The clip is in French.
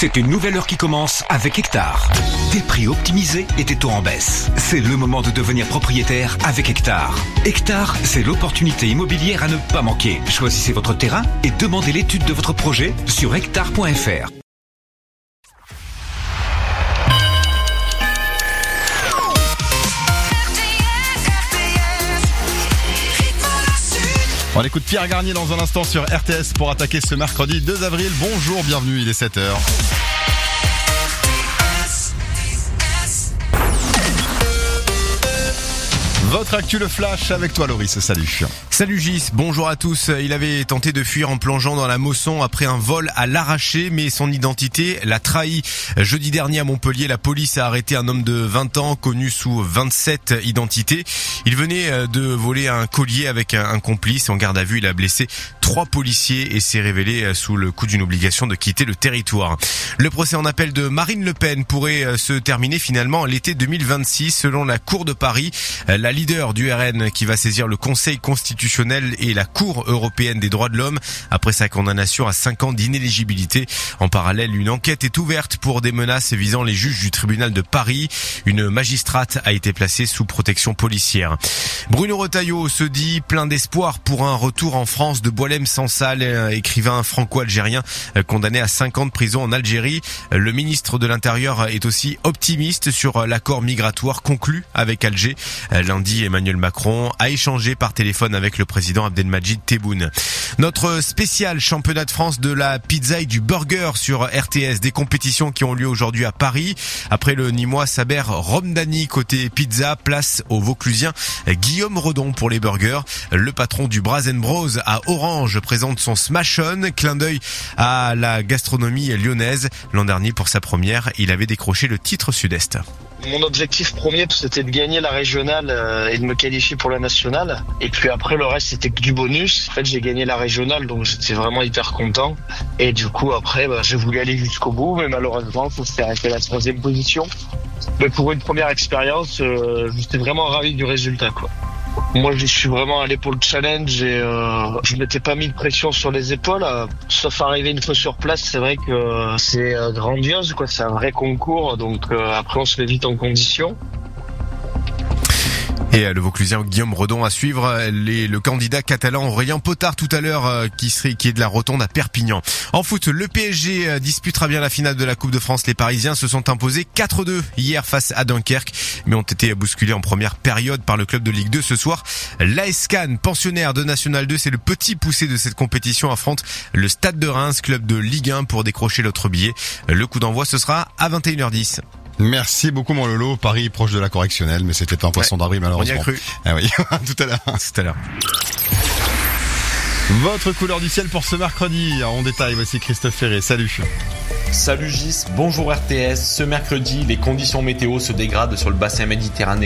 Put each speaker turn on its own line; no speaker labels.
C'est une nouvelle heure qui commence avec Hectare. Des prix optimisés et des taux en baisse. C'est le moment de devenir propriétaire avec Hectare. Hectare, c'est l'opportunité immobilière à ne pas manquer. Choisissez votre terrain et demandez l'étude de votre projet sur hectare.fr.
On écoute Pierre Garnier dans un instant sur RTS pour attaquer ce mercredi 2 avril. Bonjour, bienvenue, il est 7h. Votre actu le flash avec toi Loris, salut.
Salut Gis, bonjour à tous. Il avait tenté de fuir en plongeant dans la Mosson après un vol à l'arraché, mais son identité l'a trahi. Jeudi dernier à Montpellier, la police a arrêté un homme de 20 ans connu sous 27 identités. Il venait de voler un collier avec un complice. En garde à vue, il a blessé 3 policiers et s'est révélé sous le coup d'une obligation de quitter le territoire. Le procès en appel de Marine Le Pen pourrait se terminer finalement l'été 2026 selon la Cour de Paris. La leader du RN qui va saisir le Conseil constitutionnel et la Cour européenne des droits de l'homme après sa condamnation à 5 ans d'inéligibilité. En parallèle, une enquête est ouverte pour des menaces visant les juges du tribunal de Paris. Une magistrate a été placée sous protection policière. Bruno Retailleau se dit plein d'espoir pour un retour en France de Boualem Sansal, écrivain franco-algérien condamné à 5 ans de prison en Algérie. Le ministre de l'Intérieur est aussi optimiste sur l'accord migratoire conclu avec Alger. Lundi, Emmanuel Macron a échangé par téléphone avec le président Abdelmadjid Tebboune. Notre spécial championnat de France de la pizza et du burger sur RTS, des compétitions qui ont lieu aujourd'hui à Paris. Après le Nîmois Saber Romdani côté pizza, place au Vauclusien Guillaume Redon pour les burgers. Le patron du Bras & Bros à Orange présente son Smash On, clin d'œil à la gastronomie lyonnaise. L'an dernier, pour sa première, il avait décroché le titre Sud-Est.
Mon objectif premier, c'était de gagner la régionale et de me qualifier pour la nationale. Et puis après, le reste, c'était que du bonus. En fait, j'ai gagné la régionale, donc j'étais vraiment hyper content. Et du coup, après, j'ai voulu aller jusqu'au bout, mais malheureusement, ça s'est arrêté à la 3e position. Mais pour une première expérience, j'étais vraiment ravi du résultat, quoi. Moi, je suis vraiment allé pour le challenge et je m'étais pas mis de pression sur les épaules. Sauf arriver une fois sur place, c'est vrai que c'est grandiose, quoi. C'est un vrai concours, donc après on se met vite en condition.
Et le Vauclusien Guillaume Redon à suivre, le candidat catalan Aurélien Potard tout à l'heure qui est de la Rotonde à Perpignan. En foot, le PSG disputera bien la finale de la Coupe de France. Les Parisiens se sont imposés 4-2 hier face à Dunkerque, mais ont été bousculés en première période par le club de Ligue 2 ce soir. L'AS Cannes, pensionnaire de National 2, c'est le petit poussé de cette compétition, affronte le Stade de Reims, club de Ligue 1 pour décrocher l'autre billet. Le coup d'envoi ce sera à 21h10.
Merci beaucoup mon Lolo, Paris proche de la correctionnelle, mais c'était pas un poisson d'avril malheureusement.
On y a cru.
Ah oui, tout à l'heure.
Tout à l'heure.
Votre couleur du ciel pour ce mercredi, en détail, voici Christophe Ferré, salut.
Salut Gis, bonjour RTS. Ce mercredi, les conditions météo se dégradent sur le bassin méditerranéen.